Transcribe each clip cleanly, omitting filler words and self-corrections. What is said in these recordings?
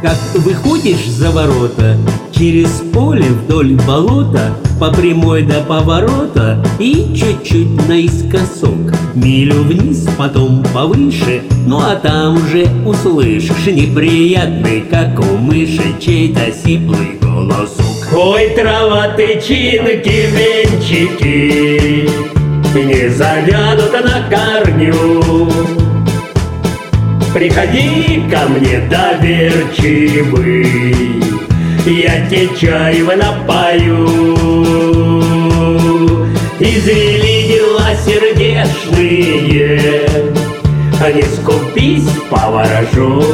Как выходишь за ворота, через поле вдоль болота, по прямой до поворота и чуть-чуть наискосок. Милю вниз, потом повыше, ну а там же услышишь неприятный, как у мыши, чей-то сиплый голосок. Ой, трава, тычинки, венчики не завянут на корню. Приходи ко мне доверчивый, я тебе чаева напою. Извели дела сердечные, не скупись по ворожу.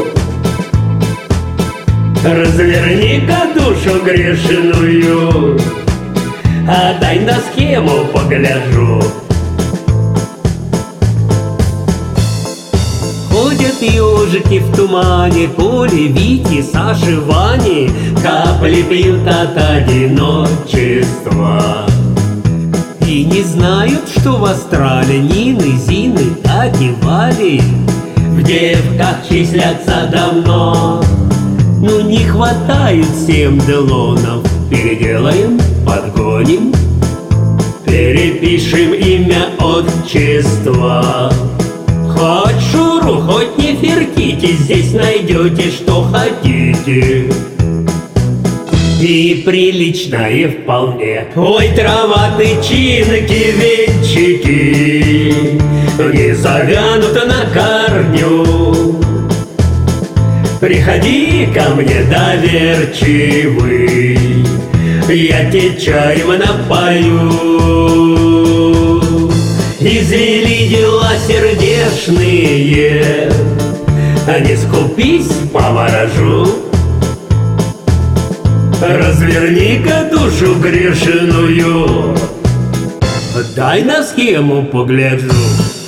Разверни-ка душу грешную, дай на схему погляжу. Ходят ежики в тумане, Коли, Вити, Саши, Вани, капли пьют от одиночества. И не знают, что в астрале Нины, Зины, Кати, Вали в девках числятся давно. Ну не хватает 7 делонов, переделаем, подгоним, перепишем имя, отчество. Хоть Шуру, хоть Нефертити, здесь найдете, что хотите. И приличное вполне. Ой, трава, тычинки, венчики не завянут на корню. Приходи ко мне доверчивый, я тебе чаем напою. Извели дела сердечные, не скупись по ворожу. Разверни-ка душу грешную, дай на схему погляжу.